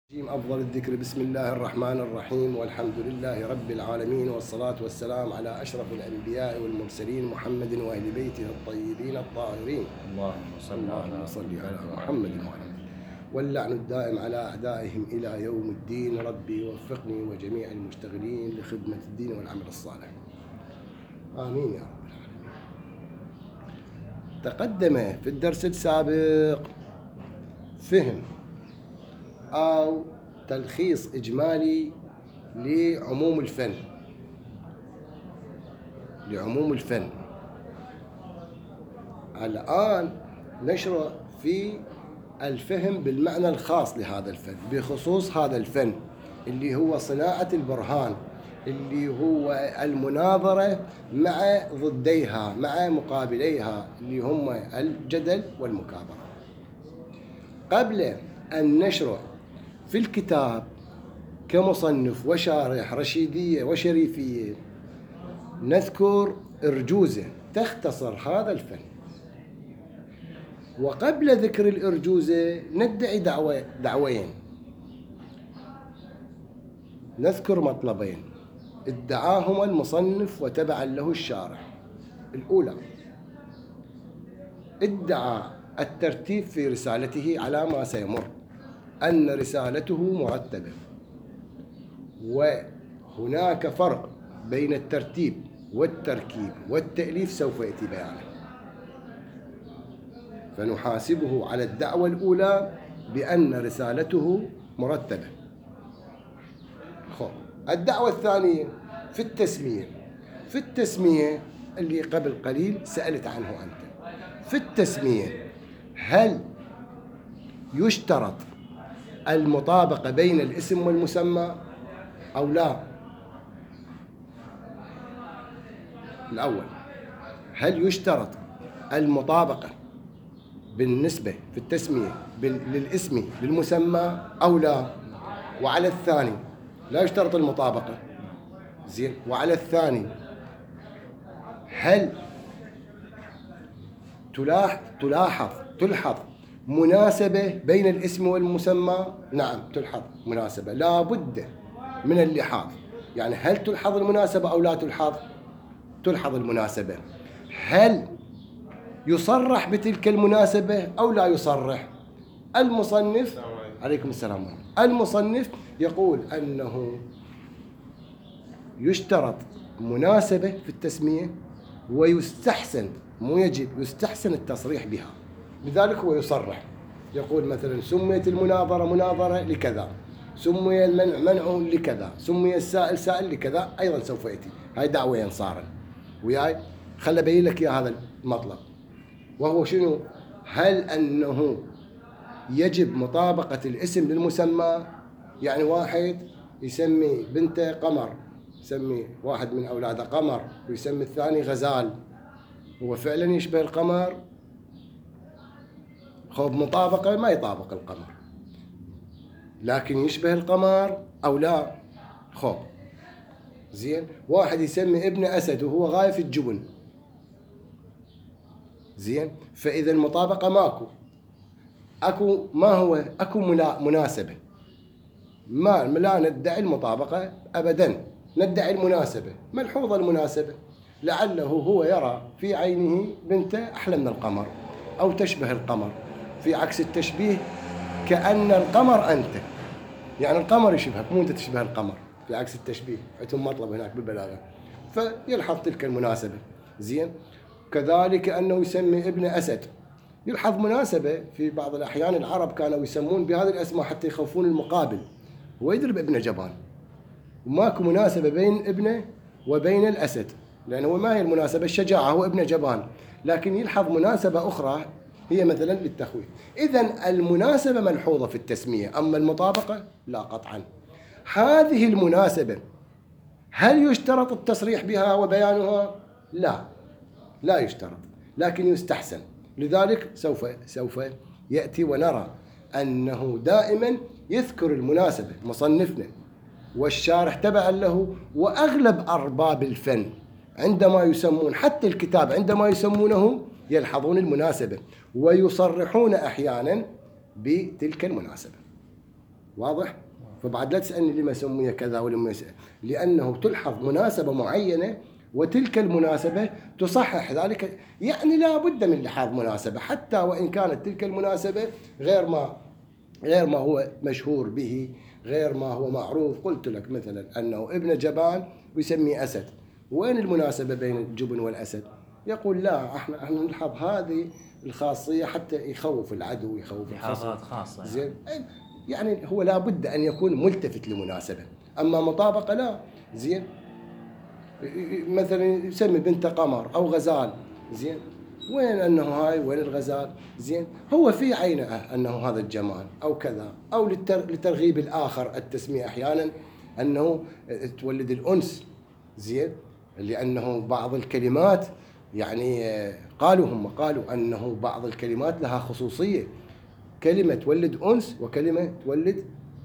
أفضل الذكر بسم الله الرحمن الرحيم والحمد لله رب العالمين والصلاة والسلام على أشرف الأنبياء والمرسلين محمد وأهل بيته الطيبين الطاهرين. اللهم صل على محمد وعلى واللعن الدائم على أعدائهم إلى يوم الدين. ربي وفقني وجميع المشتغلين لخدمة الدين والعمل الصالح، آمين يا رب العالمين. تقدم في الدرس السابق فهم أو تلخيص إجمالي لعموم الفن. الآن نشرع في الفهم بالمعنى الخاص لهذا الفن، بخصوص هذا الفن اللي هو صناعة البرهان، اللي هو المناظرة مع ضديها، مع مقابليها، اللي هم الجدل والمكابرة. قبل أن نشرع في الكتاب كمصنف وشارح رشيدية وشريفية نذكر أرجوزة تختصر هذا الفن. وقبل ذكر الأرجوزة ندعي دعوين، نذكر مطلبين ادعاهما المصنف وتبعا له الشارح. الأولى، ادعى الترتيب في رسالته على ما سيمر، أن رسالته مرتبة، وهناك فرق بين الترتيب والتركيب والتأليف سوف يأتي بيانه، فنحاسبه على الدعوة الأولى بأن رسالته مرتبة. الدعوة الثانية في التسمية اللي قبل قليل سألت عنه أنت. في التسمية هل يشترط المطابقة بين الاسم والمسمى أو لا؟ الأول، هل يشترط المطابقة بالنسبة في التسمية للاسم للمسمى أو لا؟ وعلى الثاني لا يشترط المطابقة، زين. وعلى الثاني، هل تلحظ مناسبة بين الاسم والمسمى؟ نعم تلحظ مناسبة، لا بد من اللحاظ. يعني هل تلحظ المناسبة أو لا تلحظ المناسبة؟ هل يصرح بتلك المناسبة أو لا يصرح؟ المصنف عليكم السلام، المصنف يقول أنه يشترط مناسبة في التسمية، ويستحسن، مو يجب، يستحسن التصريح بها. لذلك هو يصرح، يقول مثلا سميت المناظرة مناظرة لكذا، سمي المنع منع لكذا، سمي السائل سائل لكذا. أيضا سوف يأتي، هاي دعوة صارا وياي. خل أبين لك يا هذا المطلب، وهو شنو؟ هل أنه يجب مطابقة الاسم للمسمى؟ يعني واحد يسمي بنته قمر، يسمي واحد من أولاده قمر ويسمي الثاني غزال، هو فعلا يشبه القمر؟ مطابقة ما يطابق القمر، لكن يشبه القمر أو لا؟ زين. واحد يسمي ابن أسد وهو غاية الجبن، زين. فإذا المطابقة ماكو، أكو مناسبة. ما لا ندعي المطابقة أبدا، ندعي المناسبة. ملحوظة المناسبة، لعله هو يرى في عينه بنته أحلى من القمر أو تشبه القمر، في عكس التشبيه كأن القمر أنت، يعني القمر يشبهك مو أنت تشبه القمر، في عكس التشبيه. عندهم مطلب هناك بالبلاغة، فيلحظ تلك المناسبة، زين. كذلك أنه يسمي ابن أسد، يلحظ مناسبة. في بعض الأحيان العرب كانوا يسمون بهذه الأسماء حتى يخوفون المقابل، ويضرب ابن جبان، وماكو مناسبة بين ابنه وبين الأسد، لأنه ما هي المناسبة؟ الشجاعة، هو ابن جبان، لكن يلحظ مناسبة أخرى هي مثلا للتخويف. إذن المناسبة ملحوظة في التسمية، أما المطابقة لا قطعا. هذه المناسبة هل يشترط التصريح بها وبيانها؟ لا يشترط، لكن يستحسن. لذلك سوف يأتي ونرى أنه دائما يذكر المناسبة مصنفنا والشارح تبعا له، وأغلب أرباب الفن عندما يسمون حتى الكتاب عندما يسمونه يلحظون المناسبة ويصرحون أحيانا بتلك المناسبة. واضح؟ فبعد لا تسألني لما سمي كذا ولما لأنه تلحظ مناسبة معينة، وتلك المناسبة تصحح ذلك. يعني لا بد من لحاظ مناسبة حتى وإن كانت تلك المناسبة غير ما هو مشهور به، غير ما هو معروف. قلت لك مثلا أنه ابن جبان ويسميه أسد، وين المناسبة بين الجبن والأسد؟ يقول لا، احنا نلحظ هذه الخاصية حتى يخوف العدو، يخوف لحظات خاصة زين. يعني هو لا بد أن يكون ملتفت لمناسبة، أما مطابقة لا. زين، مثلا يسمي بنت قمر أو غزال، زين، وين أنه هاي وين الغزال؟ زين، هو في عينه أنه هذا الجمال أو كذا، أو لترغيب الآخر التسمية أحيانا أنه تولد الأنس. زين، لأنه بعض الكلمات يعني قالوا أنه بعض الكلمات لها خصوصية، كلمة تولد أنس وكلمة تولد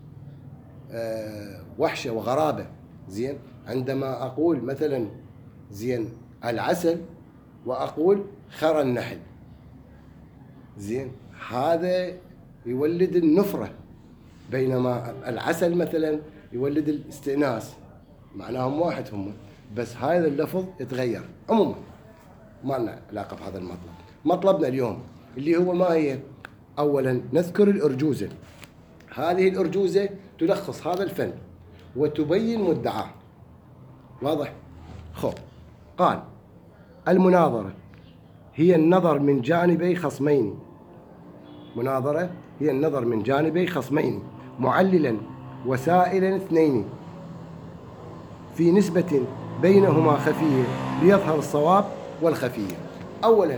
وحشة وغرابة. زين، عندما أقول مثلا زين العسل وأقول خرى النحل، زين، هذا يولد النفرة، بينما العسل مثلا يولد الاستئناس، معناهم واحد هم، بس هذا اللفظ يتغير. عموما ما لنا علاقة بهذا المطلب. مطلبنا اليوم اللي هو ما هي؟ أولا نذكر الأرجوزة. هذه الأرجوزة تلخص هذا الفن وتبين مدعاه. واضح؟ خب، قال المناظرة هي النظر من جانبي خصمين. مناظرة هي النظر من جانبي خصمين معللا وسائلا اثنين في نسبة بينهما خفية ليظهر الصواب والخفية. أولا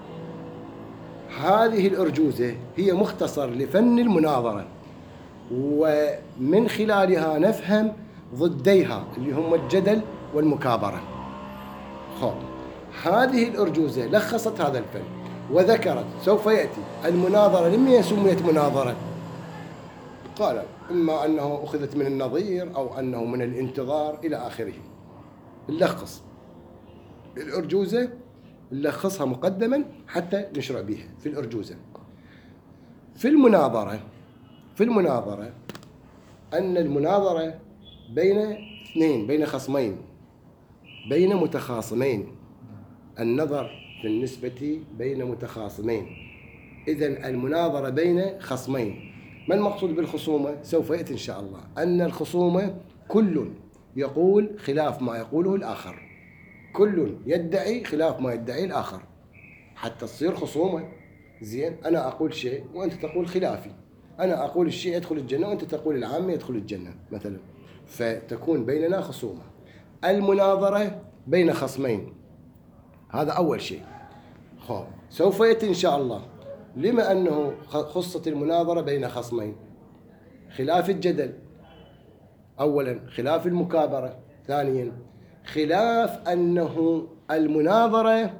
هذه الأرجوزة هي مختصر لفن المناظرة، ومن خلالها نفهم ضديها اللي هم الجدل والمكابرة. خب، هذه الأرجوزة لخصت هذا الفن وذكرت سوف يأتي المناظرة. لما سميت مناظرة؟ قال إما أنه أخذت من النظير أو أنه من الانتظار إلى آخره. نلخص الأرجوزة، نلخصها مقدما حتى نشرع بها في الأرجوزة. في المناظرة أن المناظرة بين اثنين، بين خصمين، بين متخاصمين. النظر في النسبة بين متخاصمين، إذن المناظرة بين خصمين. ما المقصود بالخصومة؟ سوف يأتي إن شاء الله أن الخصومة كل يقول خلاف ما يقوله الآخر، كل يدعي خلاف ما يدعي الآخر حتى تصير خصومة. زين، أنا أقول شيء وأنت تقول خلافي، أنا أقول الشيء يدخل الجنة وأنت تقول العام يدخل الجنة مثلا، فتكون بيننا خصومة. المناظرة بين خصمين، هذا أول شيء. خب، سوف يأتي إن شاء الله لما أنه خصت المناظرة بين خصمين. خلاف الجدل أولا، خلاف المكابرة ثانيا، خلاف أنه المناظرة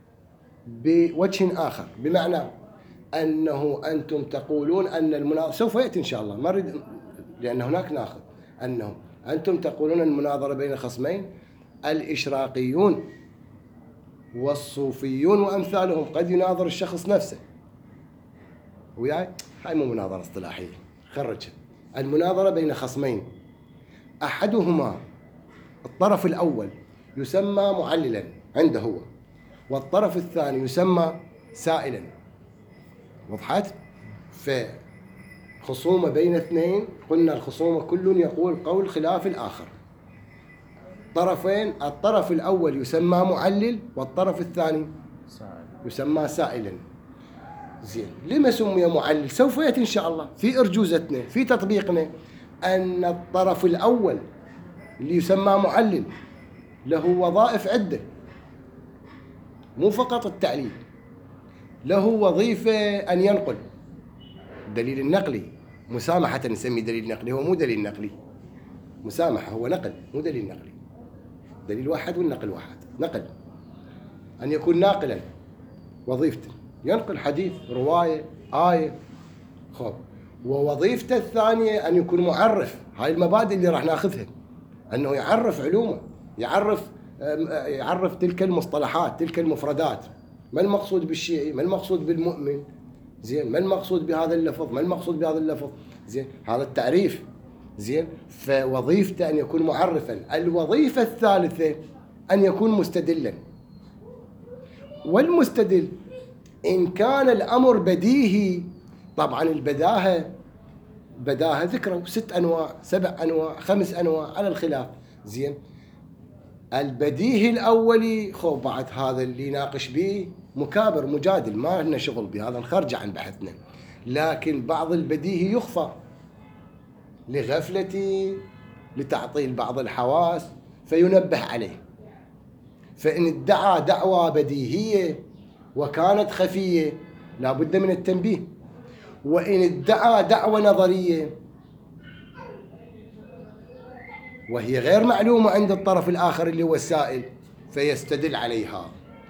بوجه آخر، بمعنى أنه أنتم تقولون أن المناظرة سوف يأتي إن شاء الله، ما أريد لأن هناك ناخذ أنه أنتم تقولون المناظرة بين خصمين. الإشراقيون والصوفيون وأمثالهم قد يناظر الشخص نفسه وياي، هاي مو مناظرة اصطلاحية، خرجها. المناظرة بين خصمين، أحدهما الطرف الأول يسمى معللا عنده هو، والطرف الثاني يسمى سائلا. وضحت؟ فخصومة بين اثنين، قلنا الخصومة كل يقول قول خلاف الآخر. طرفين، الطرف الأول يسمى معلل والطرف الثاني يسمى سائلا. زين، لما سمي معلل؟ سوف يأتي إن شاء الله في أرجوزتنا في تطبيقنا أن الطرف الأول اللي يسمى معلل له وظائف عدة، مو فقط التعليل، له وظيفة أن ينقل. الدليل النقلي مسامحة نسميه دليل نقلي، هو مو دليل نقلي، مسامحة هو نقل مو دليل نقلي. دليل واحد والنقل واحد. نقل أن يكون ناقلا، وظيفته ينقل حديث، رواية، آية. خب، ووظيفته الثانية أن يكون معرف. هاي المبادئ اللي راح ناخذها، أنه يعرف علومه، يعرف تلك المصطلحات، تلك المفردات. ما المقصود بالشيعي؟ ما المقصود بالمؤمن؟ زين، ما المقصود بهذا اللفظ؟ ما المقصود بهذا اللفظ؟ زين، هذا التعريف. زين، فوظيفته أن يكون معرفا. الوظيفة الثالثة أن يكون مستدلا. والمستدل إن كان الأمر بديهي، طبعا البداهة ذكروا 6 أنواع 7 أنواع 5 أنواع على الخلاف. زين، البديهي الأولي بعد هذا اللي يناقش به مكابر مجادل، ما لنا شغل بهذا، نخرج عن بحثنا. لكن بعض البديهي يخفى لغفلة، لتعطيل بعض الحواس، فينبه عليه. فإن ادعى دعوى بديهية وكانت خفية لا بد من التنبيه. وإن ادعى دعوى نظرية وهي غير معلومة عند الطرف الآخر اللي هو السائل، فيستدل عليها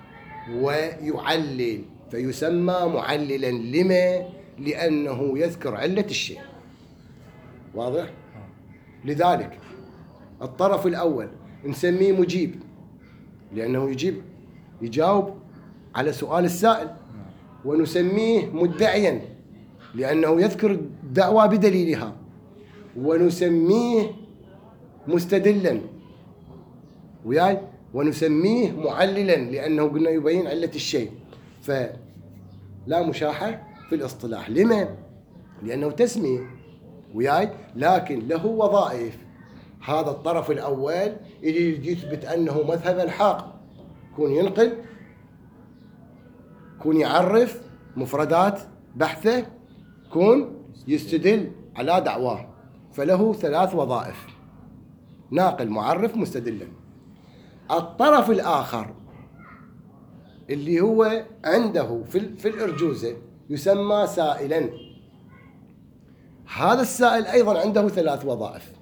ويعلل، فيسمى معللا. لما؟ لأنه يذكر علة الشيء. واضح؟ لذلك الطرف الأول نسميه مجيب، لأنه يجاوب على سؤال السائل. ونسميه مدعيا لأنه يذكر الدعوى بدليلها. ونسميه مستدلا، وياي، ونسميه معللا لأنه قلنا يبين علة الشيء. فلا مشاحة في الاصطلاح. لما؟ لأنه تسمية، وياي، لكن له وظائف. هذا الطرف الأول اللي يثبت أنه مذهب الحق، يكون ينقل، يكون يعرف مفردات بحثه، يكون يستدل على دعواه. فله 3 وظائف: ناقل، معرف، مستدلا. الطرف الآخر اللي هو عنده في الأرجوزة يسمى سائلا. هذا السائل أيضا عنده 3 وظائف.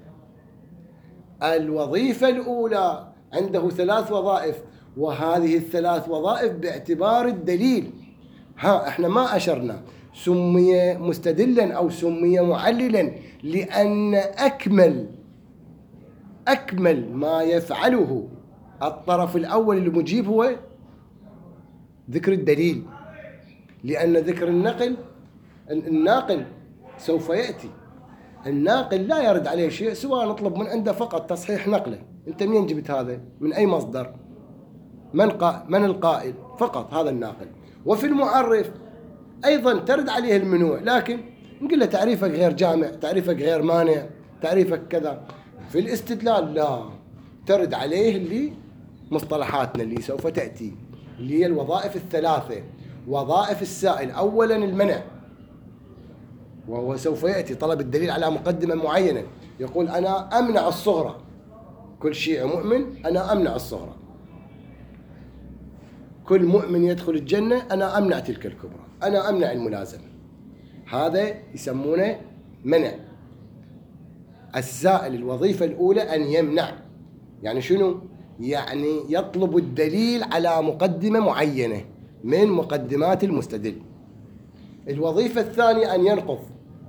الوظيفة الأولى عنده 3 وظائف، وهذه ال3 وظائف باعتبار الدليل. احنا ما أشرنا، سمي مستدلا أو سمي معللا لأن أكمل ما يفعله الطرف الأول المجيب هو ذكر الدليل. لأن ذكر الناقل سوف يأتي. الناقل لا يرد عليه شيء سواء نطلب من عنده فقط تصحيح نقله. أنت منين جبت هذا؟ من أي مصدر؟ من القائل؟ فقط هذا الناقل. وفي المعرف أيضا ترد عليه المنوع، لكن نقول له تعريفك غير جامع، تعريفك غير مانع، تعريفك كذا. في الاستدلال لا، ترد عليه اللي مصطلحاتنا اللي سوف تأتي، اللي هي الوظائف ال3. وظائف السائل: أولا المنع، وهو سوف يأتي طلب الدليل على مقدمة معينة. يقول أنا أمنع الصغرى، كل شيعي مؤمن أنا أمنع الصغرى، كل مؤمن يدخل الجنة أنا أمنع تلك الكبرى، أنا أمنع الملازمة. هذا يسمونه منع. السائل الوظيفة الأولى أن يمنع. يعني شنو؟ يعني يطلب الدليل على مقدمة معينة من مقدمات المستدل. الوظيفة الثانية أن ينقض.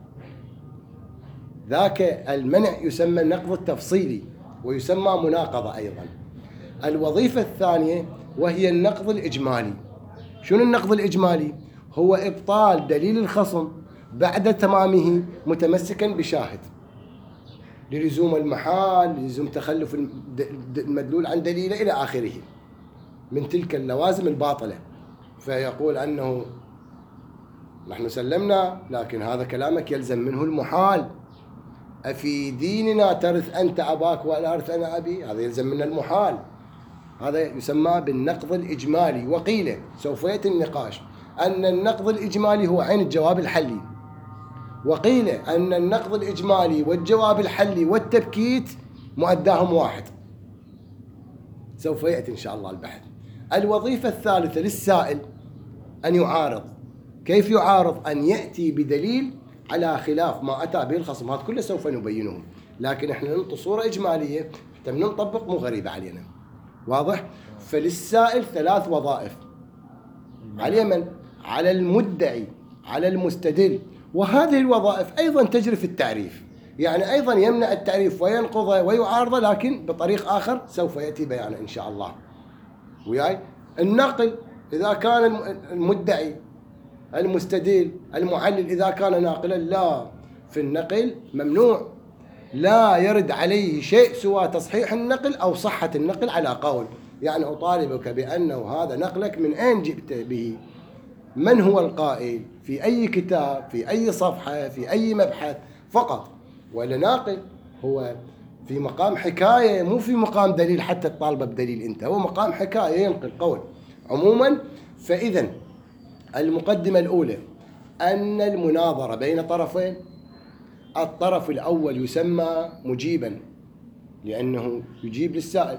ذاك المنع يسمى النقض التفصيلي ويسمى مناقضة أيضا. الوظيفة الثانية وهي النقض الإجمالي. شنو النقض الإجمالي؟ هو إبطال دليل الخصم بعد تمامه متمسكا بشاهد، للزوم المحال، للزوم تخلف المدلول عن دليله إلى آخره من تلك اللوازم الباطلة. فيقول أنه نحن سلمنا، لكن هذا كلامك يلزم منه المحال. أفي ديننا ترث أنت أباك ولا أرث أنا أبي؟ هذا يلزم من المحال. هذا يسمى بالنقض الإجمالي. وقيل سوف يأتي النقاش أن النقض الإجمالي هو عين الجواب الحلي، وقيل أن النقض الإجمالي والجواب الحلي والتبكيت مؤداهم واحد. سوف يأتي إن شاء الله البحث. الوظيفة الثالثة للسائل أن يعارض. كيف يعارض؟ أن يأتي بدليل على خلاف ما أتى به الخصم. هذا كله سوف نبينه، لكن احنا ننطي صورة إجمالية حتى نطبق مو غريبة علينا. واضح؟ فللسائل 3 وظائف: على من؟ على المدعي، على المستدل. وهذه الوظائف أيضا تجري في التعريف، يعني أيضا يمنع التعريف وينقضه ويعارضه، لكن بطريق آخر سوف يأتي بيانه إن شاء الله. وياي النقل إذا كان المدعي، المستدل، المعلل إذا كان ناقلا لا، في النقل ممنوع، لا يرد عليه شيء سوى تصحيح النقل أو صحة النقل على قول. يعني أطالبك بأنه هذا نقلك من أين جئت به، من هو القائل، في أي كتاب، في أي صفحة، في أي مبحث فقط. ولا ناقل هو في مقام حكاية، مو في مقام دليل حتى تطالبه بدليل أنت، هو مقام حكاية ينقل قول. عموما فإذا المقدمة الأولى أن المناظرة بين طرفين، الطرف الأول يسمى مجيبا لأنه يجيب للسائل،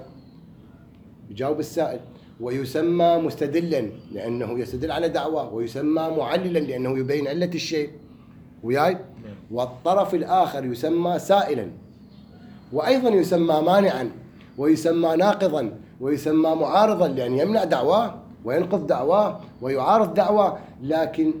يجاوب السائل، ويسمى مستدلا لأنه يستدل على دعواه، ويسمى معللا لأنه يبين علة الشيء وياي. والطرف الآخر يسمى سائلا، وأيضا يسمى مانعا، ويسمى ناقضا، ويسمى معارضا لأن يمنع دعواه وينقض دعواه ويعارض دعواه. لكن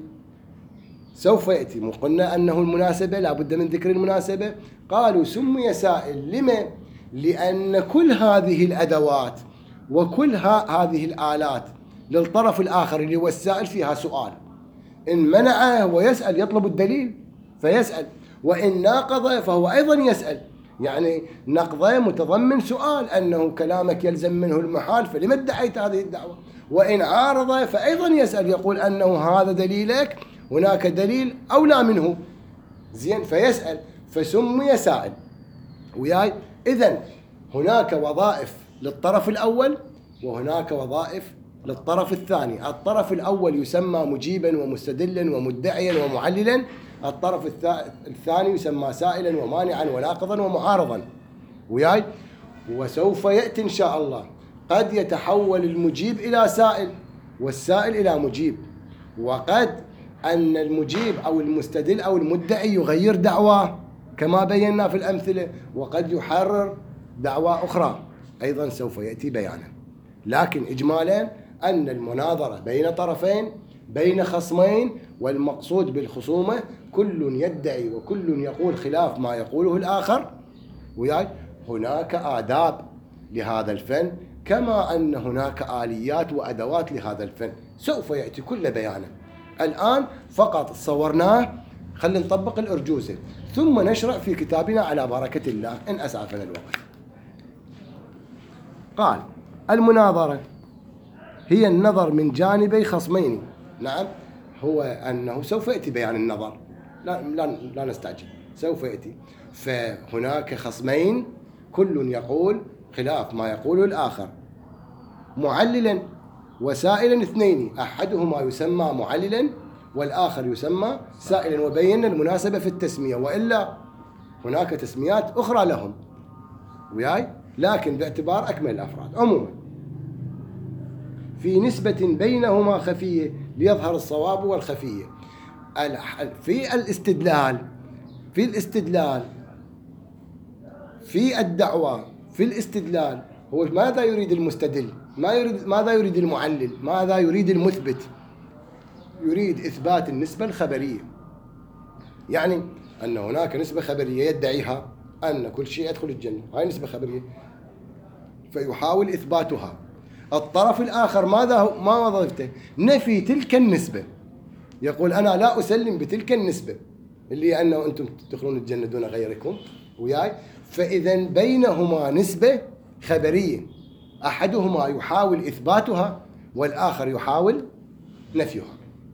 سوف يأتي، قلنا أنه المناسبة لا بد من ذكر المناسبة. قالوا سمي سائل لما؟ لأن كل هذه الأدوات وكل هذه الآلات للطرف الآخر اللي هو السائل فيها سؤال. إن منعه ويسأل يطلب الدليل فيسأل، وإن ناقضه فهو أيضا يسأل. يعني نقضه متضمن سؤال أنه كلامك يلزم منه المحال فلما ادعيت هذه الدعوة، وإن عارضه فأيضا يسأل يقول أنه هذا دليلك، هناك دليل أولى منه، زين، فيسأل، فسمي سائل وياي. إذن هناك وظائف للطرف الأول وهناك وظائف للطرف الثاني. الطرف الأول يسمى مجيبا ومستدلا ومدعيا ومعللا، الطرف الثاني يسمى سائلا ومانعا وناقضا ومعارضا وياي. وسوف يأتي إن شاء الله قد يتحول المجيب إلى سائل والسائل إلى مجيب، وقد أن المجيب أو المستدل أو المدعي يغير دعواه كما بينا في الأمثلة، وقد يحرر دعوى أخرى أيضا سوف يأتي بيانا. لكن إجمالا أن المناظرة بين طرفين، بين خصمين، والمقصود بالخصومة كل يدعي وكل يقول خلاف ما يقوله الآخر وياي. هناك آداب لهذا الفن كما أن هناك آليات وأدوات لهذا الفن، سوف يأتي كل بيانا. الآن فقط صورناه، خلينا نطبق الأرجوزة ثم نشرع في كتابنا على بركة الله إن أسعفنا الوقت. قال المناظرة هي النظر من جانبي خصمين. نعم، هو أنه سوف يأتي بيان النظر، لا نستعجل، سوف يأتي. فهناك خصمين كل يقول خلاف ما يقوله الآخر، معللا وسائلا اثنين، أحدهما يسمى معللا والآخر يسمى سائلا، وبينا المناسبة في التسمية، وإلا هناك تسميات أخرى لهم وياي، لكن باعتبار أكمل الأفراد. عموما في نسبة بينهما خفية ليظهر الصواب والخفية. في الاستدلال، في الدعوة، في الاستدلال هو ماذا يريد المستدل؟ ماذا يريد المعلل؟ ماذا يريد المثبت؟ يريد إثبات النسبة الخبرية، يعني أن هناك نسبة خبرية يدعيها أن كل شيء يدخل الجنة، هاي نسبة خبرية، فيحاول إثباتها. الطرف الآخر ما وظيفته؟ نفي تلك النسبة، يقول أنا لا أسلم بتلك النسبة اللي أنه أنتم تدخلون الجنة دون غيركم وياي. فإذا بينهما نسبة خبرية، أحدهما يحاول إثباتها والآخر يحاول نفيها.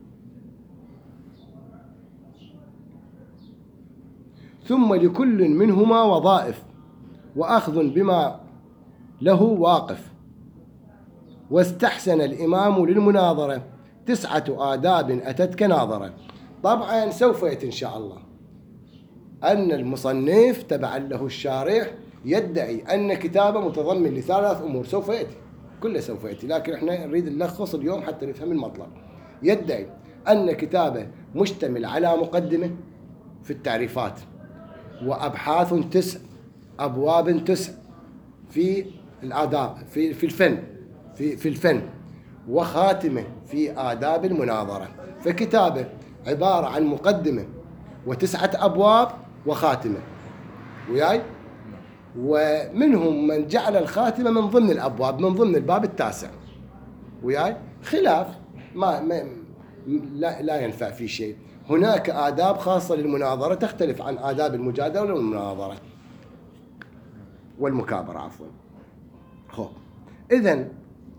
ثم لكل منهما وظائف وأخذ بما له واقف. واستحسن الإمام للمناظرة 9 آداب أتتك ناظرة. طبعا سوف يأتي إن شاء الله أن المصنف تبعا له الشارح يدعي أن كتابه متضمن ل3 أمور، سوف يأتي كله سوف يأتي، لكن احنا نريد نلخص اليوم حتى نفهم المطلب. يدعي أن كتابه مشتمل على مقدمة في التعريفات، وأبحاث 9، أبواب 9 في الآداب في الفن، في الفن، وخاتمة في آداب المناظرة. فكتابه عبارة عن مقدمة و9 أبواب وخاتمة وياي. ومنهم من جعل الخاتمة من ضمن الأبواب، من ضمن الباب 9 وياي، خلاف لا ينفع في شيء. هناك آداب خاصة للمناظرة تختلف عن آداب المجادلة والمناظرة والمكابرة عفوا. خب إذن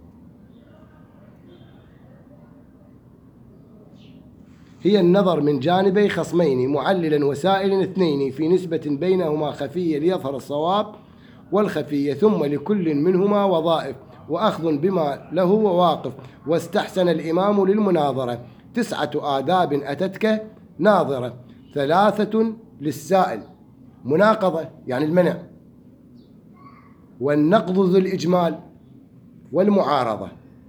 هي النظر من جانبي خصمين معللا وسائل اثنين في نسبة بينهما خفية ليظهر الصواب والخفية، ثم لكل منهما وظائف وأخذ بما له وواقف. واستحسن الإمام للمناظرة 9 آداب أتتك ناظرة، 3 للسائل مناقضة يعني المنع، والنقض ذو الإجمال، والمعارضة.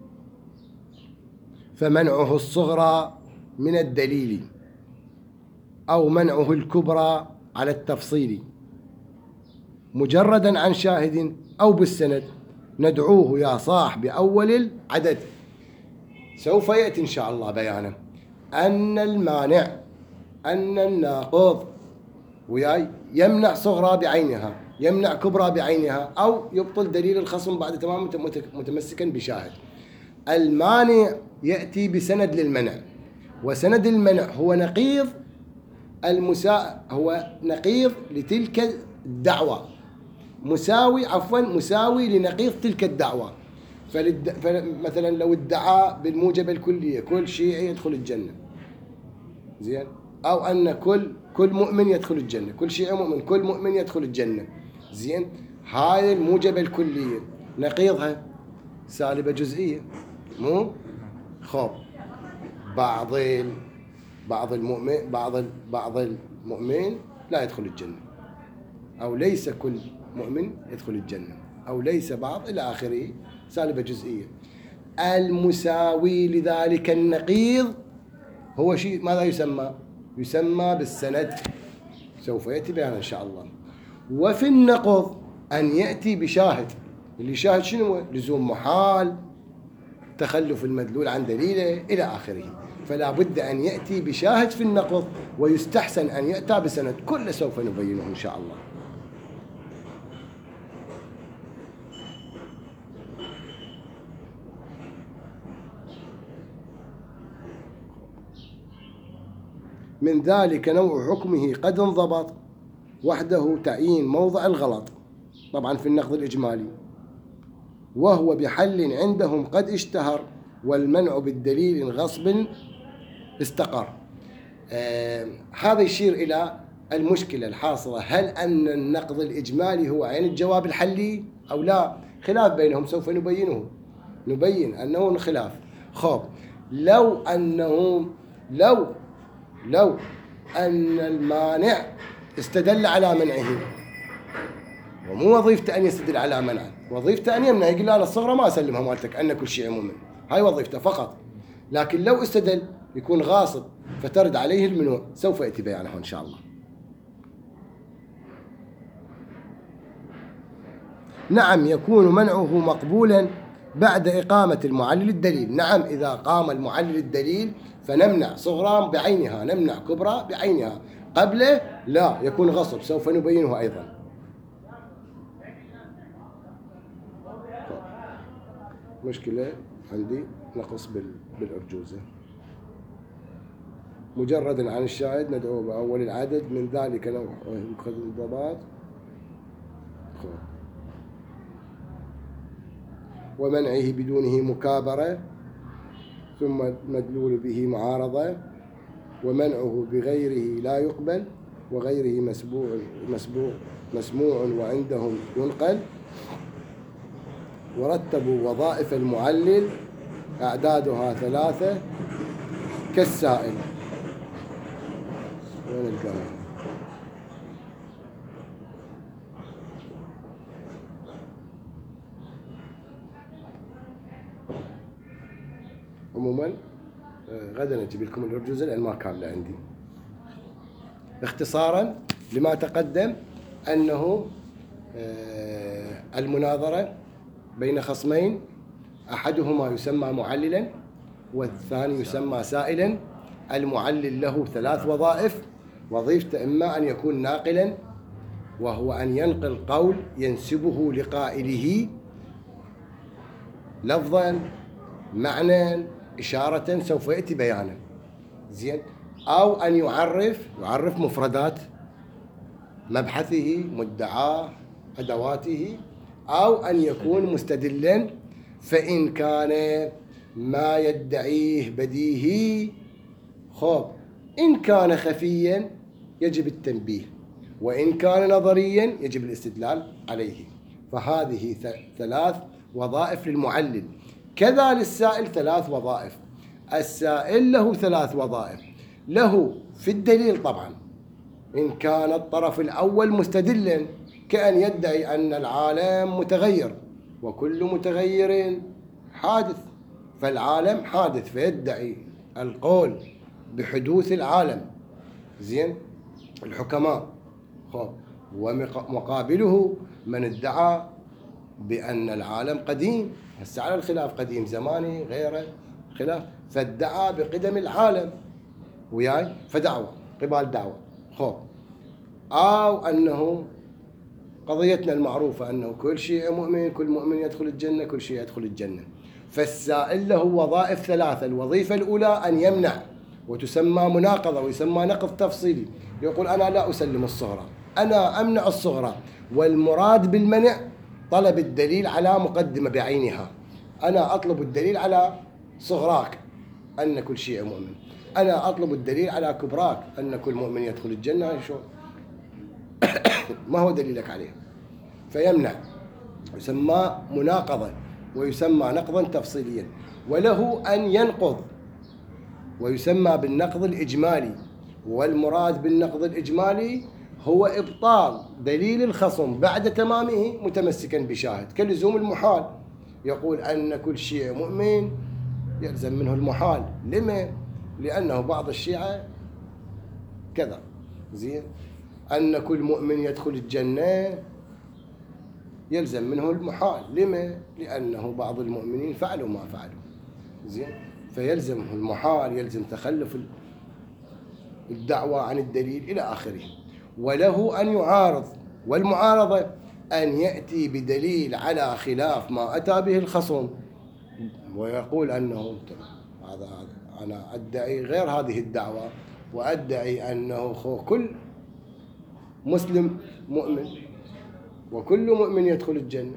فمنعه الصغرى من الدليل أو منعه الكبرى على التفصيل مجردا عن شاهد أو بالسند ندعوه يا صاح بأول العدد. سوف يأتي إن شاء الله بيانا أن المانع أن الناقض وياي يمنع صغرى بعينها، يمنع كبرى بعينها، أو يبطل دليل الخصم بعد تمام متمسكا بشاهد. المانع يأتي بسند للمنع، وسند المنع هو نقيض هو نقيض لتلك الدعوة، مساوي لنقيض تلك الدعوة. فمثلا لو ادعى بالموجب الكلية كل شيعي يدخل الجنة، زين، أو أن كل مؤمن يدخل الجنة، كل شيعي مؤمن، كل مؤمن يدخل الجنة، زين، هاي الموجبة الكلية نقيضها سالبة جزئية، مو خب بعض المؤمن لا يدخل الجنة، أو ليس كل مؤمن يدخل الجنة، أو ليس بعض إلى آخره، سالبة جزئية. المساوي لذلك النقيض هو شيء ماذا يسمى بالسند، سوف يأتي بيان إن شاء الله. وفي النقض أن يأتي بشاهد، اللي شاهد شنو؟ لزوم محال، تخلف المدلول عن دليله إلى آخره. فلا بد أن يأتي بشاهد في النقض، ويستحسن أن يأتى بسند، كل سوف نبينه إن شاء الله. من ذلك نوع حكمه قد انضبط وحده تعيين موضع الغلط، طبعا في النقض الإجمالي، وهو بحل عندهم قد اشتهر، والمنع بالدليل غصب استقر. هذا يشير إلى المشكلة الحاصلة، هل أن النقض الإجمالي هو عين الجواب الحلي أو لا؟ خلاف بينهم، سوف نبين أنه خلاف. خب لو أن المانع استدل على منعه، ومو وظيفته أن يستدل على منعه، وظيفته أن يمنع، يقول أنا الصغرى ما أسلمها مالتك أن كل شيء مؤمن، هاي وظيفته فقط. لكن لو استدل يكون غاصب فترد عليه المنوع، سوف يأتي بيانه إن شاء الله. نعم يكون منعه مقبولا بعد إقامة المعلل الدليل. نعم إذا قام المعلل الدليل فنمنع صغرى بعينها، نمنع كبرى بعينها، قبله لا، يكون غصب، سوف نبينه أيضا. مشكلة عندي نقص بالأرجوزة. مجرد عن الشاهد ندعو بأول العدد، من ذلك نوع خذ الضباط، ومنعه بدونه مكابرة، ثم مدلول به معارضة، ومنعه بغيره لا يقبل، وغيره مسموع وعندهم ينقل. ورتبوا وظائف المعلل أعدادها 3 كالسائل. وين القلم؟ عموما غدا نجيب لكم الأرجوزة لأن ما كاملة عندي. اختصارا لما تقدم، أنه المناظرة بين خصمين، أحدهما يسمى معللا والثاني يسمى سائلا. المعلل له 3 وظائف، وظيفته إما أن يكون ناقلا، وهو أن ينقل قول ينسبه لقائله لفظا، معنى، إشارة، سوف يأتي بيانا، زين. أو أن يعرف مفردات مبحثه، مدعاه، أدواته، أو أن يكون مستدلا. فإن كان ما يدعيه بديهي إن كان خفيا يجب التنبيه، وإن كان نظريا يجب الاستدلال عليه. فهذه 3 وظائف للمعلل. كذا للسائل 3 وظائف. السائل له 3 وظائف. له في الدليل طبعا إن كان الطرف الأول مستدلا، كأن يدعي أن العالم متغير وكل متغير حادث، فالعالم حادث، فيدعي القول بحدوث العالم. زين الحكماء. ومقابله من ادعى بأن العالم قديم، هسه على الخلاف قديم زماني غيره خلاف، فادعى بقدم العالم وياي، فدعوة قبال دعوة. أو أنه قضيتنا المعروفة أنه كل شيء مؤمن، كل مؤمن يدخل الجنة، كل شيء يدخل الجنة. فالسائل له وظائف 3. الوظيفة الأولى أن يمنع، وتسمى مناقضة، ويسمى نقض تفصيلي. يقول أنا لا أسلم الصغرى، أنا أمنع الصغرى، والمراد بالمنع طلب الدليل على مقدمة بعينها. أنا أطلب الدليل على صغراك أن كل شيء مؤمن، أنا أطلب الدليل على كبراك أن كل مؤمن يدخل الجنة. شو ما هو دليلك عليه؟ فيمنع، يسمى مناقضة، ويسمى نقضا تفصيليا. وله أن ينقض، ويسمى بالنقض الإجمالي. والمراد بالنقض الإجمالي هو إبطال دليل الخصم بعد تمامه متمسكا بشاهد، كلزوم المحال. يقول أن كل شيء مؤمن يلزم منه المحال. لما؟ لأنه بعض الشيعة كذا. زين أن كل مؤمن يدخل الجنة يلزم منه المحال. لما؟ لأنه بعض المؤمنين فعلوا ما فعلوا. زين فيلزمه المحال، يلزم تخلف الدعوة عن الدليل إلى آخره. وله أن يعارض، والمعارضة أن يأتي بدليل على خلاف ما أتى به الخصم، ويقول أنه هذا أنا أدعي غير هذه الدعوة، وأدعي أنه كل مسلم مؤمن وكل مؤمن يدخل الجنة،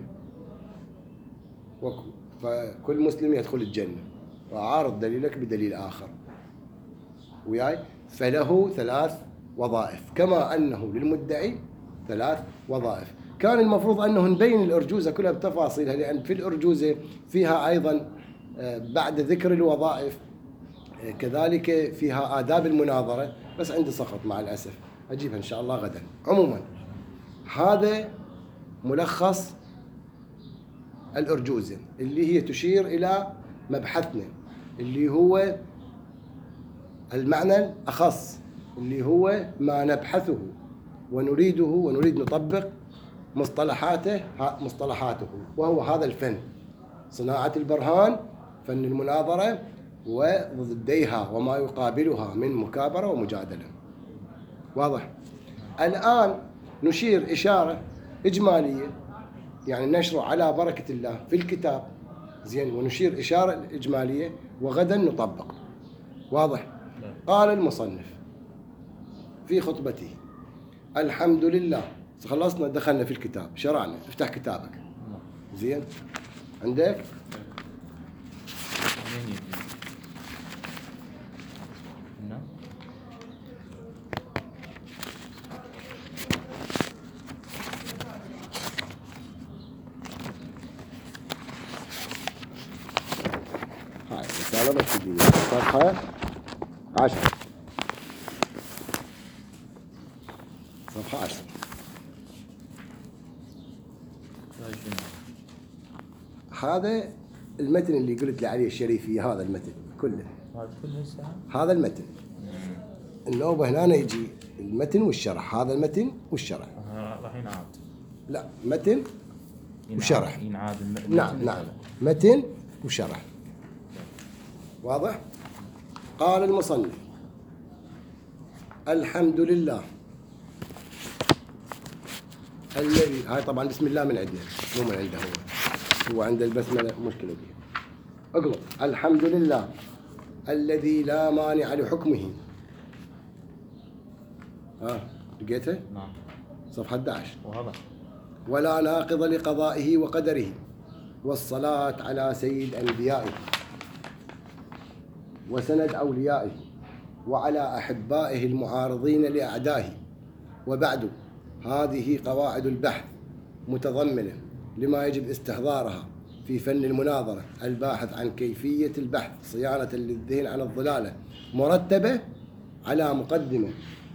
فكل مسلم يدخل الجنة، وعارض دليلك بدليل آخر وياي. فله 3 وظائف، كما أنه للمدعي 3 وظائف. كان المفروض أنه نبين الأرجوزة كلها بتفاصيلها، لأن في الأرجوزة فيها أيضا بعد ذكر الوظائف كذلك فيها آداب المناظرة، بس عندي سقط مع الأسف، أجيبها إن شاء الله غدا. عموما هذا ملخص الأرجوزة اللي هي تشير إلى مبحثنا، اللي هو المعنى الأخص، اللي هو ما نبحثه ونريده، ونريد نطبق مصطلحاته، وهو هذا الفن، صناعة البرهان، فن المناظرة وضديها وما يقابلها من مكابرة ومجادلة. واضح؟ الآن نشير إشارة إجمالية، يعني نشرع على بركة الله في الكتاب. زين ونشير إشارة إجمالية، وغدا نطبق. واضح؟ قال المصنف في خطبته: الحمد لله. خلصنا، دخلنا في الكتاب، شرعنا. افتح كتابك. زين عندك؟ هاي رسالة بس تجيني صفحة 10، صفحة 10. هذا المتن اللي قلت لي عليه الشريفية، هذا المتن كله، هذا المتن. النوبة هنا يجي المتن والشرح، هذا المتن والشرح. راح ينعاد؟ لا، متن وشرح. ينعاد نعم متن وشرح. واضح؟ قال المصنف: الحمد لله الذي، هاي طبعا بسم الله من عندنا مو من عنده هو عند البسملة مشكلة فيها. اقلب: الحمد لله الذي لا مانع لحكمه لقيته؟ نعم. صفحة 11. وهذا ولا ناقض لقضائه وقدره، والصلاة على سيد أنبيائه وسند أوليائه وعلى أحبائه المعارضين لأعدائه. وبعد، هذه قواعد البحث متضمنة لما يجب استحضارها في فن المناظرة الباحث عن كيفية البحث صيانة للذهن عن الضلالة، مرتبة على مقدمة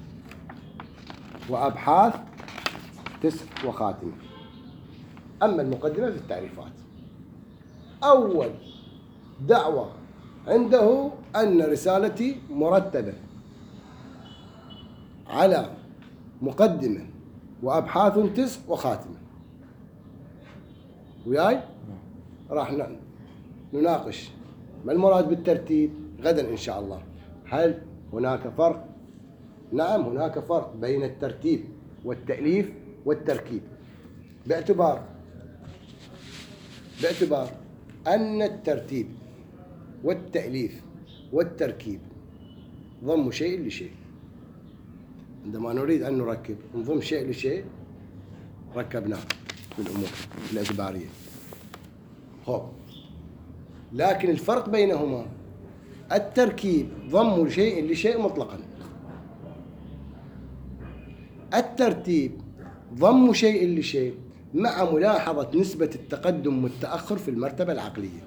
وأبحاث 9 وخاتمة. أما المقدمة في التعريفات، أول دعوة عنده أن رسالتي مرتبة على مقدمة وأبحاث 9 وخاتمة. وياي راح نناقش ما المراد بالترتيب غدا إن شاء الله. هل هناك فرق؟ نعم، هناك فرق بين الترتيب والتأليف والتركيب، باعتبار أن الترتيب والتأليف والتركيب ضم شيء لشيء. عندما نريد أن نركب نضم شيء لشيء ركبناه في الأمور الاعتبارية. لكن الفرق بينهما التركيب ضم شيء لشيء مطلقا، الترتيب ضم شيء لشيء مع ملاحظة نسبة التقدم والتأخر في المرتبة العقلية.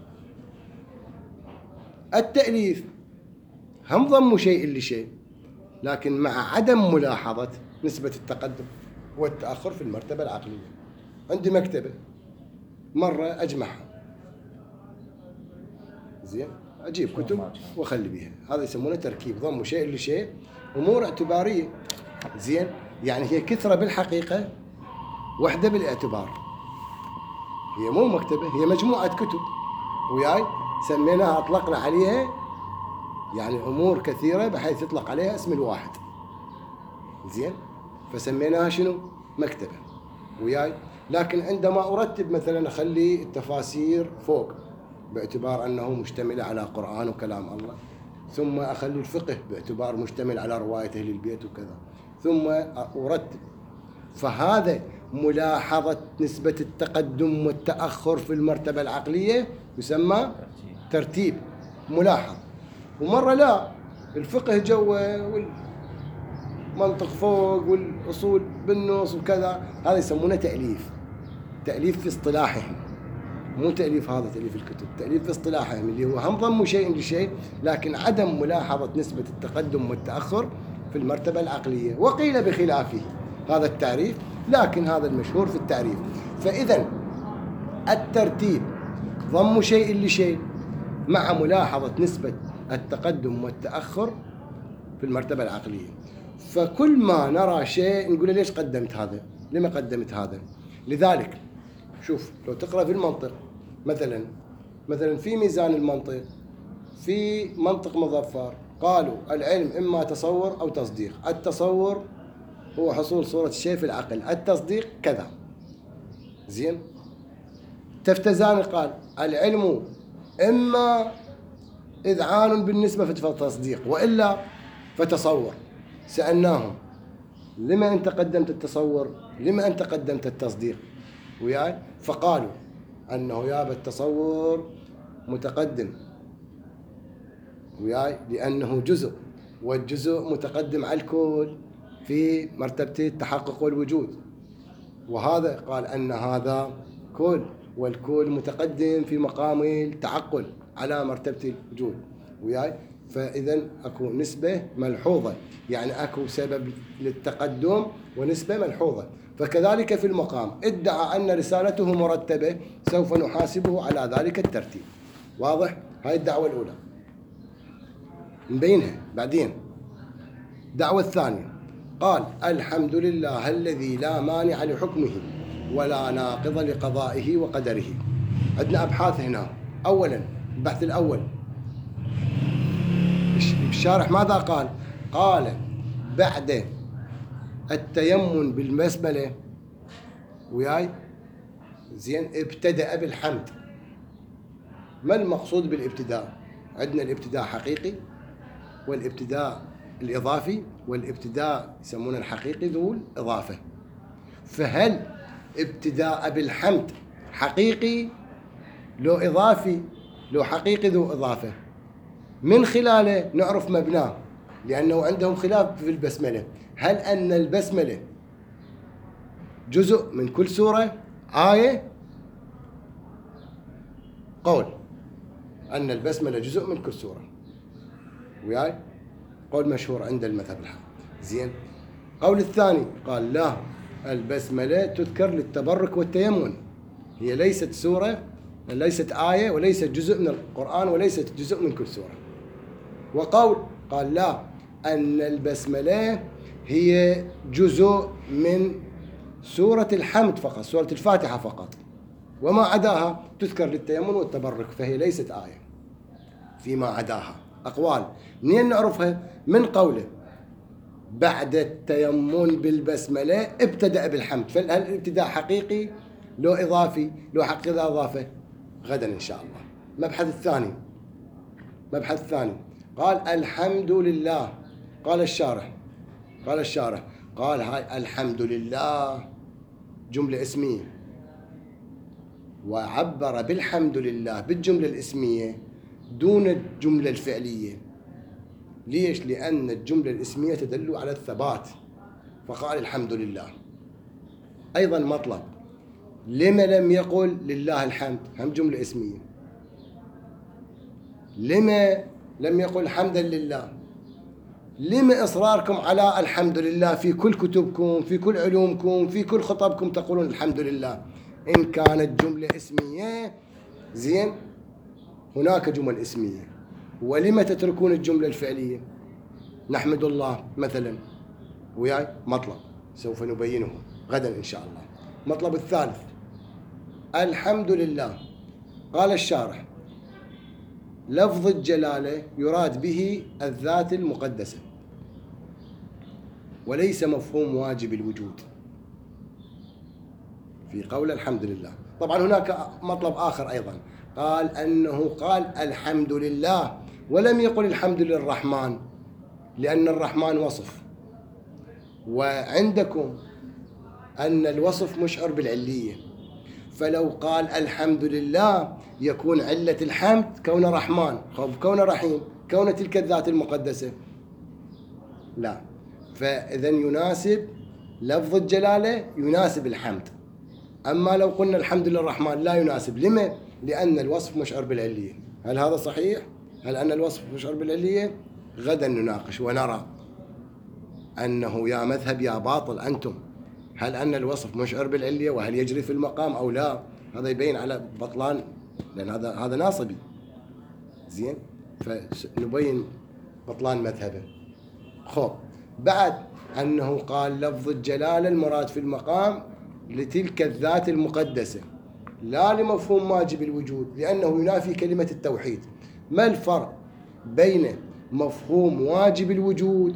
التأليف هم ضم شيء لشيء لكن مع عدم ملاحظة نسبة التقدم والتأخر في المرتبة العقلية. عندي مكتبة مرة أجمعها، زين، أجيب كتب وأخلي بيها، هذا يسمونه تركيب، ضم شيء لشيء، أمور اعتبارية. زين، يعني هي كثرة بالحقيقة، وحدة بالاعتبار. هي مو مكتبة، هي مجموعة كتب وياي، سميناها أطلقنا عليها يعني أمور كثيرة بحيث يطلق عليها اسم الواحد. زين، فسميناها شنو؟ مكتبة وياي. لكن عندما أرتب مثلا أخلي التفاسير فوق باعتبار أنه مشتمل على قرآن وكلام الله، ثم أخلي الفقه باعتبار مشتمل على رواية أهل البيت وكذا، ثم أرتب. فهذا ملاحظة نسبة التقدم والتأخر في المرتبة العقلية يسمى ترتيب ملاحظ. ومرة لا، الفقه جوا والمنطق فوق والأصول بالنص وكذا، هذا يسمونه تأليف. تأليف في اصطلاحهم، مو تأليف هذا تأليف الكتب، تأليف في اصطلاحهم اللي هو هم ضموا شيء لشيء لكن عدم ملاحظة نسبة التقدم والتأخر في المرتبة العقلية. وقيل بخلافه هذا التعريف، لكن هذا المشهور في التعريف. فإذا الترتيب ضم شيء لشيء مع ملاحظة نسبة التقدم والتأخر في المرتبة العقلية. فكل ما نرى شيء نقول ليش قدمت هذا؟ لما قدمت هذا؟ لذلك شوف، لو تقرأ في المنطق مثلا في ميزان المنطق في منطق مظفر قالوا العلم إما تصور أو تصديق. التصور هو حصول صورة الشيء في العقل، التصديق كذا. زين، تفتزاني قال العلم إما إذعان بالنسبة فتصديق وإلا فتصور. سألناهم لما أنت قدمت التصور، لما أنت قدمت التصديق وياي؟ فقالوا أنه يابا التصور متقدم وياي لأنه جزء، والجزء متقدم على الكل في مرتبة التحقق والوجود، وهذا قال أن هذا كل، والكل متقدم في مقام التعقل على مرتبة الوجود وياي. فإذا أكو نسبة ملحوظة، يعني أكو سبب للتقدم ونسبة ملحوظة. فكذلك في المقام ادعى أن رسالته مرتبة، سوف نحاسبه على ذلك الترتيب. واضح؟ هاي الدعوة الأولى نبينها بعدين. الدعوة الثانية قال الحمد لله الذي لا مانع لحكمه ولا ناقض لقضائه وقدره. عندنا أبحاث هنا. أولا البحث الأول الشارح ماذا قال؟ قال بعد التيمم بالمسبلة وياي، زين، ابتدأ بالحمد. ما المقصود بالابتداء؟ عندنا الابتداء حقيقي والابتداء الإضافي، والابتداء يسمونه الحقيقي ذو الإضافة. فهل ابتداء بالحمد حقيقي لو إضافي؟ لو حقيقي ذو إضافة، من خلاله نعرف مبناه، لأنه عندهم خلاف في البسملة. هل أن البسملة جزء من كل سورة آية؟ قول أن البسملة جزء من كل سورة، وياي قول مشهور عند المذهب الحق. زين. قول الثاني قال لا، البسملة تذكر للتبرك والتيمم، هي ليست سورة، ليست آية، وليست جزء من القرآن، وليست جزء من كل سورة. وقول قال لا، أن البسملة هي جزء من سورة الحمد فقط، سورة الفاتحة فقط، وما عداها تذكر للتيمم والتبرك، فهي ليست آية فيما عداها. أقوال منين نعرفها؟ من قوله بعد التيمم بالبسملة ابتدأ بالحمد. فهل الابتداء حقيقي لو إضافي؟ لو حقيقي إضافة غدا إن شاء الله. مبحث الثاني قال الحمد لله. قال الشارح قال هاي الحمد لله جملة اسمية، وعبر بالحمد لله بالجملة الاسمية دون الجملة الفعلية. ليش؟ لأن الجملة الاسمية تدل على الثبات، فقال الحمد لله. أيضا مطلب، لما لم يقل لله الحمد؟ هم جملة اسمية. لما لم يقل حمدا لله؟ لما إصراركم على الحمد لله في كل كتبكم، في كل علومكم، في كل خطبكم تقولون الحمد لله؟ إن كانت جملة اسمية زين، هناك جمل اسمية. ولما تتركون الجملة الفعلية؟ نحمد الله مثلا. وياي مطلب سوف نبينه غدا إن شاء الله. مطلب الثالث الحمد لله. قال الشارح لفظ الجلالة يراد به الذات المقدسة، وليس مفهوم واجب الوجود في قول الحمد لله. طبعا هناك مطلب آخر أيضا، قال أنه قال الحمد لله ولم يقل الحمد للرحمن، لأن الرحمن وصف، وعندكم أن الوصف مشعر بالعلية، فلو قال الحمد لله يكون علة الحمد كون رحمن، كون رحيم، كون تلك الذات المقدسة. لا، فإذا يناسب لفظ الجلالة يناسب الحمد. أما لو قلنا الحمد للرحمن لا يناسب. لما؟ لأن الوصف مشعر بالعلية. هل هذا صحيح؟ هل أن الوصف مشعر بالعلية؟ غدا نناقش ونرى أنه يا مذهب يا باطل أنتم، هل أن الوصف مشعر بالعلية وهل يجري في المقام أو لا؟ هذا يبين على بطلان، لأن هذا ناصبي. زين، فنبين بطلان مذهبه. خب، بعد أنه قال لفظ الجلالة المراد في المقام لتلك الذات المقدسة لا لمفهوم واجب الوجود، لأنه ينافي كلمة التوحيد. ما الفرق بين مفهوم واجب الوجود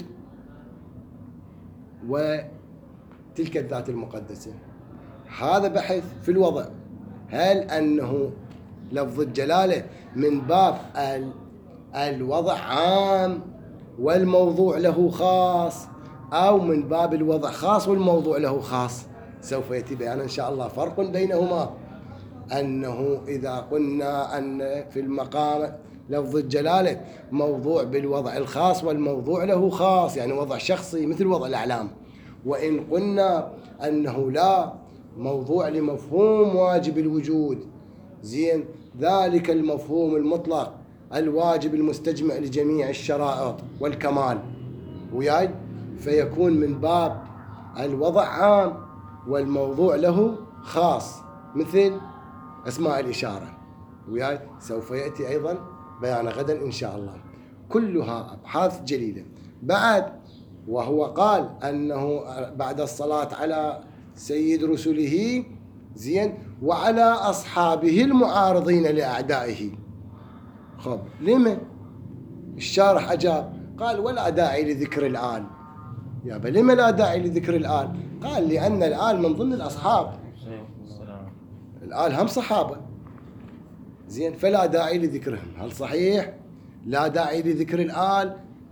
وتلك الذات المقدسة؟ هذا بحث في الوضع. هل أنه لفظ الجلالة من باب الوضع عام والموضوع له خاص، أو من باب الوضع خاص والموضوع له خاص؟ سوف يأتي بيان إن شاء الله فرق بينهما. أنه إذا قلنا أن في المقام لفظ الجلالة موضوع بالوضع الخاص والموضوع له خاص، يعني وضع شخصي مثل وضع الأعلام. وإن قلنا أنه لا، موضوع لمفهوم واجب الوجود، زين، ذلك المفهوم المطلق الواجب المستجمع لجميع الشرائط والكمال، وياي، فيكون من باب الوضع عام والموضوع له خاص، مثل أسماء الإشارة، وياي، سوف يأتي أيضا بيان غدا إن شاء الله. كلها أبحاث جليلة. بعد وهو قال أنه بعد الصلاة على سيد رسله، زين، وعلى أصحابه المعارضين لأعدائه. خب، لما؟ الشارح أجاب قال ولا داعي لذكر الآل. يابا لما لا داعي لذكر الآل؟ قال لأن الآل من ضمن الأصحاب، الآل هم صحابة، زين، فلا داعي لذكرهم. هل صحيح لا داعي لذكر الآل؟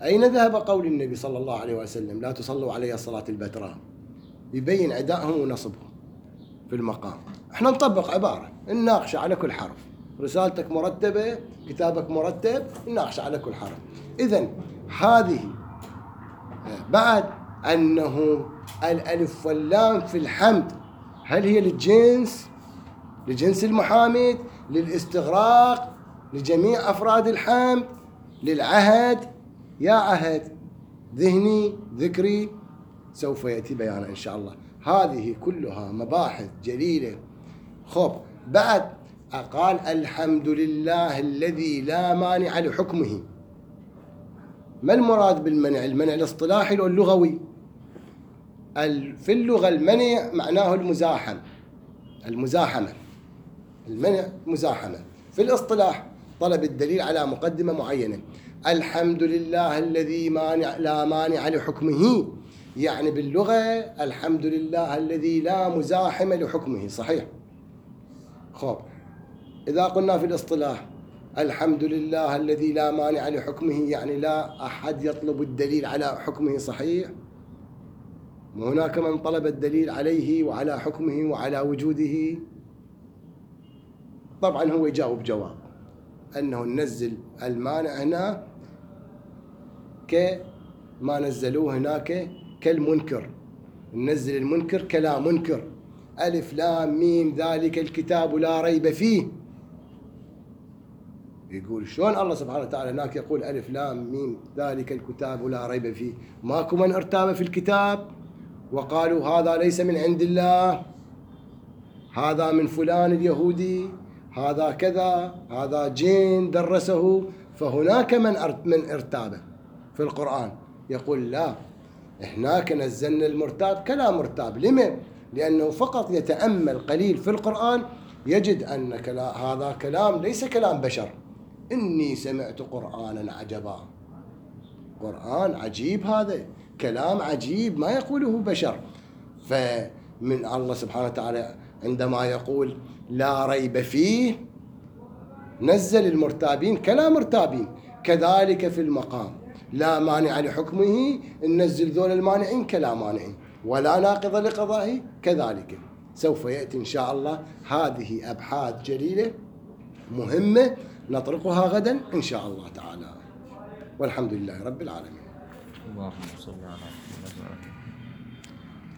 أين ذهب قول النبي صلى الله عليه وسلم لا تصلوا علي الصلاة البتراء؟ يبين عدائهم ونصبهم في المقام. احنا نطبق عبارة نناقش على كل حرف، رسالتك مرتبة، كتابك مرتب، نناقش على كل حرف. إذن هذه بعد أنه الألف واللام في الحمد هل هي لجنس المحامد، للاستغراق، لجميع أفراد الحمد، للعهد، يا عهد ذهني ذكري، سوف يأتي بيانا إن شاء الله. هذه كلها مباحث جليلة. خب بعد قال الحمد لله الذي لا مانع لحكمه. ما المراد بالمنع؟ المنع الاصطلاحي واللغوي. في اللغة المنع معناه المزاحمة. المنع مزاحمة. في الاصطلاح طلب الدليل على مقدمة معينة. الحمد لله الذي لا مانع لحكمه، يعني باللغة الحمد لله الذي لا مزاحم لحكمه، صحيح؟ خب إذا قلنا في الاصطلاح الحمد لله الذي لا مانع لحكمه، يعني لا أحد يطلب الدليل على حكمه، صحيح؟ وهناك من طلب الدليل عليه وعلى حكمه وعلى وجوده. طبعا هو يجاوب جواب أنه ننزل المانع هنا كما نزلوه هناك كالمنكر، ننزل المنكر كلا منكر. ألف لام ميم ذلك الكتاب لا ريب فيه. يقول شلون الله سبحانه وتعالى هناك يقول ألف لام ميم ذلك الكتاب لا ريب فيه؟ ماكو من ارتاب في الكتاب وقالوا هذا ليس من عند الله، هذا من فلان اليهودي، هذا كذا، هذا جين درسه. فهناك من ارتابه في القرآن. يقول لا، هناك نزلنا المرتاب كلام مرتاب. لما؟ لأنه فقط يتأمل قليل في القرآن يجد أن هذا كلام ليس كلام بشر. إني سمعت قرآنا عجبا، قرآن عجيب، هذا كلام عجيب ما يقوله بشر. فمن الله سبحانه وتعالى عندما يقول لا ريب فيه نزل المرتابين كلام مرتابين. كذلك في المقام لا مانع لحكمه ننزل ذول المانعين كلا مانعين، ولا ناقض لقضائه كذلك. سوف يأتي إن شاء الله. هذه أبحاث جليلة مهمة نطرقها غدا إن شاء الله تعالى، والحمد لله رب العالمين. اللهم صل على محمد.